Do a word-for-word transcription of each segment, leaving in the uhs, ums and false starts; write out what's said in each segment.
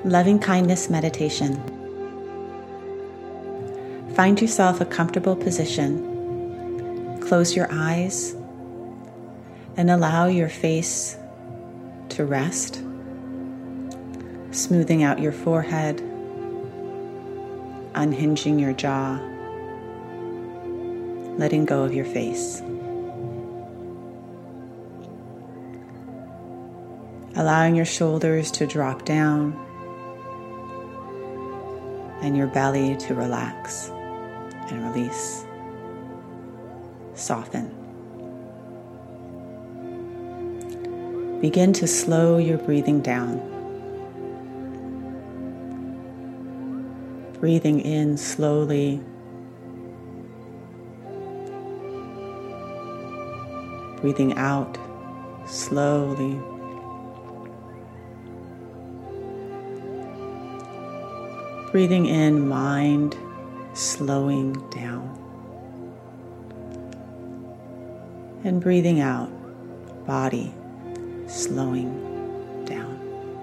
Loving kindness meditation. Find yourself a comfortable position. Close your eyes and allow your face to rest, smoothing out your forehead, unhinging your jaw, letting go of your face. Allowing your shoulders to drop down and your belly to relax and release, soften. Begin to slow your breathing down. Breathing in slowly, breathing out slowly. Breathing in, mind slowing down. And breathing out, body slowing down.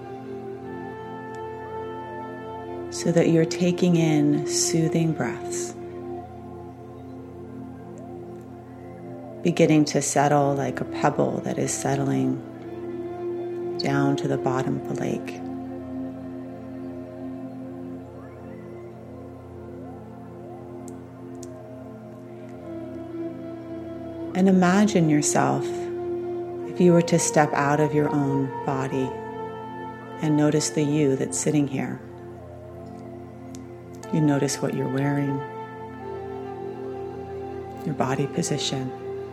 So that you're taking in soothing breaths. Beginning to settle like a pebble that is settling down to the bottom of the lake. And imagine yourself if you were to step out of your own body and notice the you that's sitting here. You notice what you're wearing, your body position.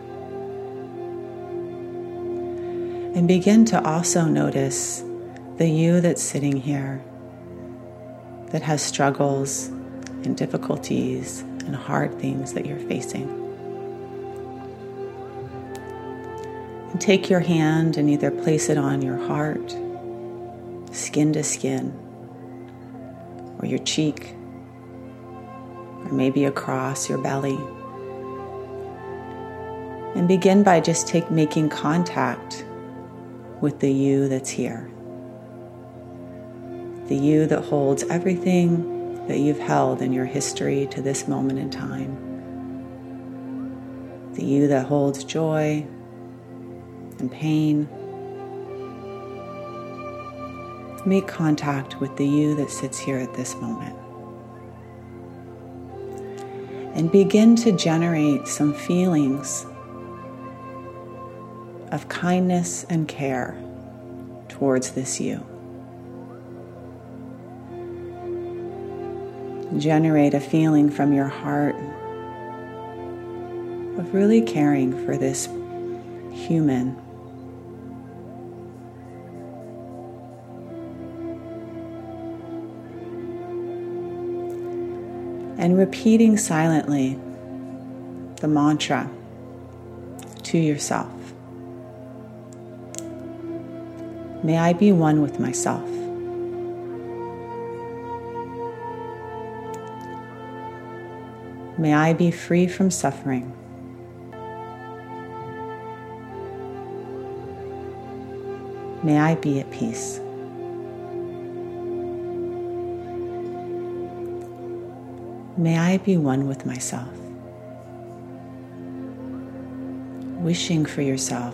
And begin to also notice the you that's sitting here that has struggles and difficulties and hard things that you're facing. And take your hand and either place it on your heart, skin to skin, or your cheek, or maybe across your belly. And begin by just take making contact with the you that's here. The you that holds everything that you've held in your history to this moment in time. The you that holds joy and pain. Make contact with the you that sits here at this moment. And begin to generate some feelings of kindness and care towards this you. Generate a feeling from your heart of really caring for this human. And repeating silently the mantra to yourself. May I be one with myself. May I be free from suffering. May I be at peace. May I be one with myself. Wishing for yourself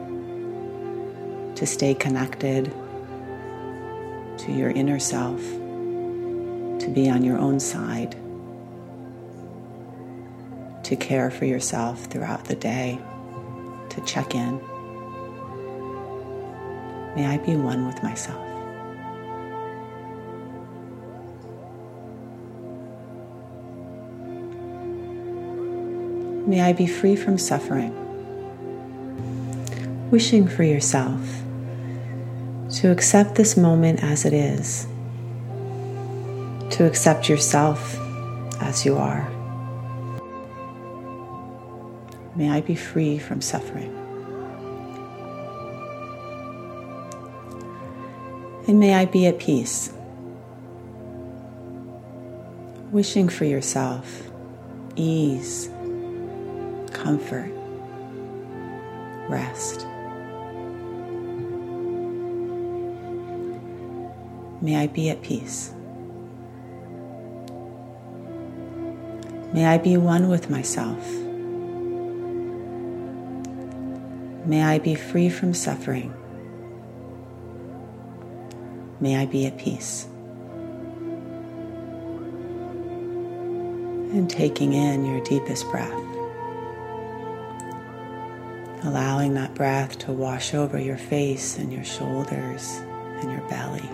to stay connected to your inner self, to be on your own side, to care for yourself throughout the day, to check in. May I be one with myself. May I be free from suffering. Wishing for yourself to accept this moment as it is, to accept yourself as you are. May I be free from suffering. And may I be at peace. Wishing for yourself ease, comfort, rest. may I be at peace. May I be one with myself. May I be free from suffering. May I be at peace. And taking in your deepest breath, allowing that breath to wash over your face and your shoulders and your belly.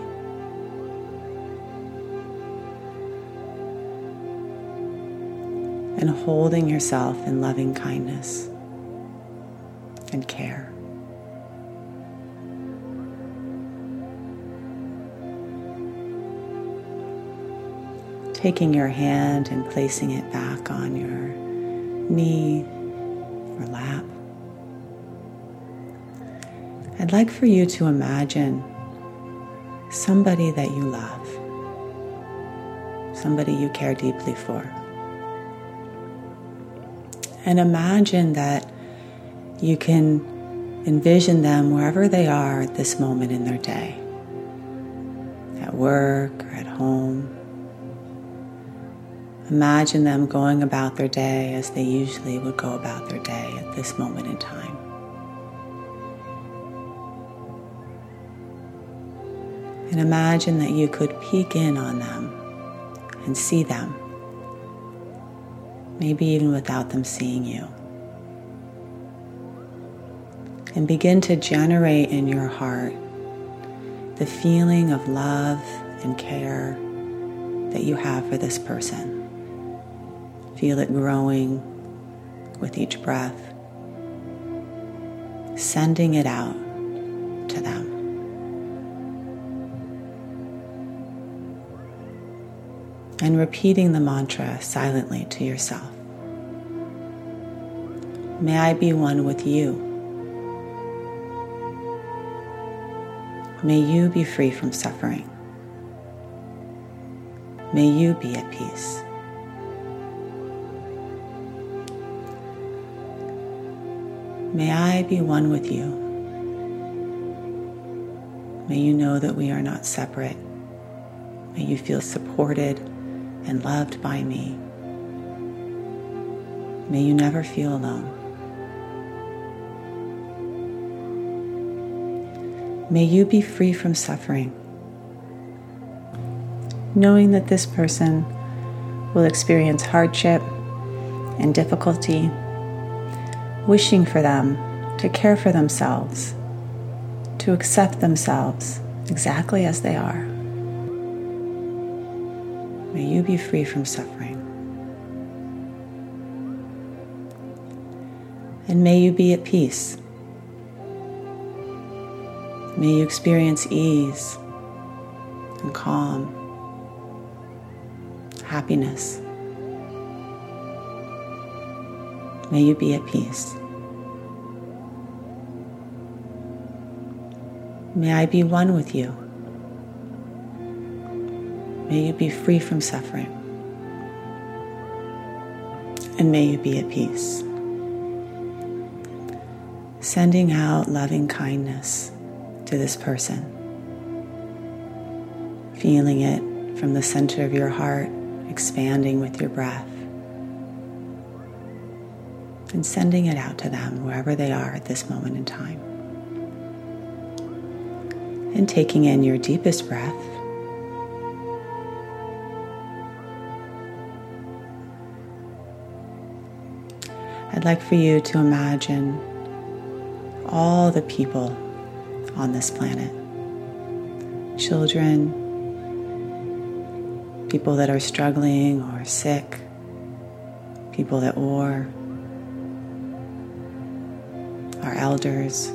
And holding yourself in loving kindness and care. Taking your hand and placing it back on your knee or lap. I'd like for you to imagine somebody that you love, somebody you care deeply for. And imagine that you can envision them wherever they are at this moment in their day, at work or at home. Imagine them going about their day as they usually would go about their day at this moment in time. And imagine that you could peek in on them and see them, maybe even without them seeing you. And begin to generate in your heart the feeling of love and care that you have for this person. Feel it growing with each breath, sending it out to them. And repeating the mantra silently to yourself. May I be one with you. May you be free from suffering. May you be at peace. May I be one with you. May you know that we are not separate. May you feel supported and loved by me. May you never feel alone. May you be free from suffering, knowing that this person will experience hardship and difficulty, wishing for them to care for themselves, to accept themselves exactly as they are. May you be free from suffering. And may you be at peace. May you experience ease and calm, happiness. May you be at peace. May I be one with you. May you be free from suffering. And may you be at peace. Sending out loving kindness to this person. Feeling it from the center of your heart, expanding with your breath. And sending it out to them wherever they are at this moment in time. And taking in your deepest breath. I'd like for you to imagine all the people on this planet. Children, people that are struggling or sick, people at war, our elders,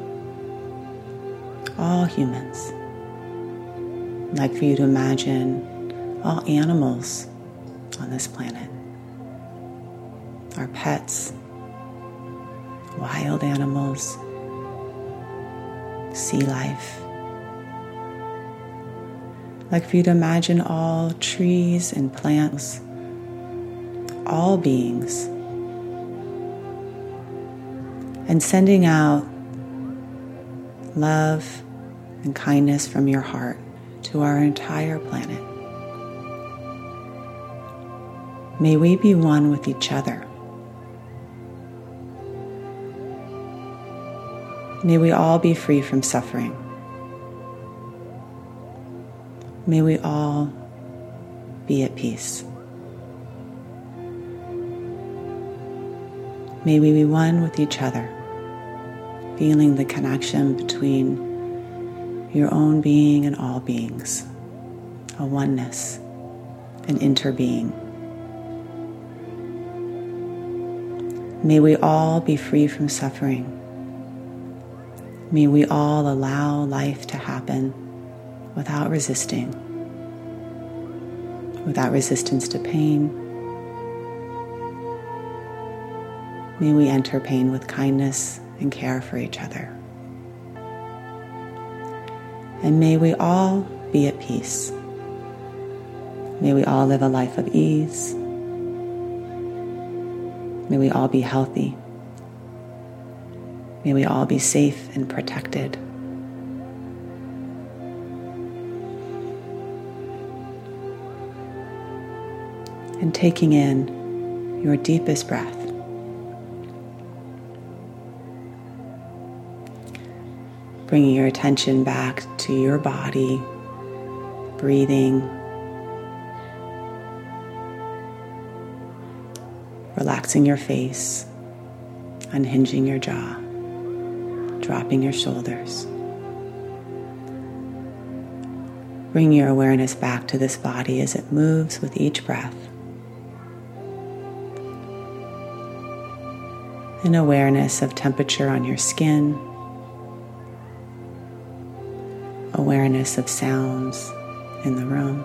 all humans. I'd like for you to imagine all animals on this planet, our pets, wild animals, sea life. I'd like for you to imagine all trees and plants, all beings, and sending out love and kindness from your heart to our entire planet. May we be one with each other. May we all be free from suffering. May we all be at peace. May we be one with each other, feeling the connection between your own being and all beings, a oneness, an interbeing. May we all be free from suffering. May we all allow life to happen without resisting, without resistance to pain. May we enter pain with kindness and care for each other. And may we all be at peace. May we all live a life of ease. May we all be healthy. May we all be safe and protected. And taking in your deepest breath, bringing your attention back to your body, breathing, relaxing your face, unhinging your jaw, dropping your shoulders. Bring your awareness back to this body as it moves with each breath. An awareness of temperature on your skin, awareness of sounds in the room.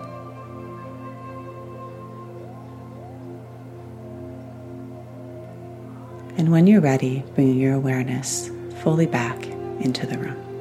And when you're ready, bring your awareness fully back into the room.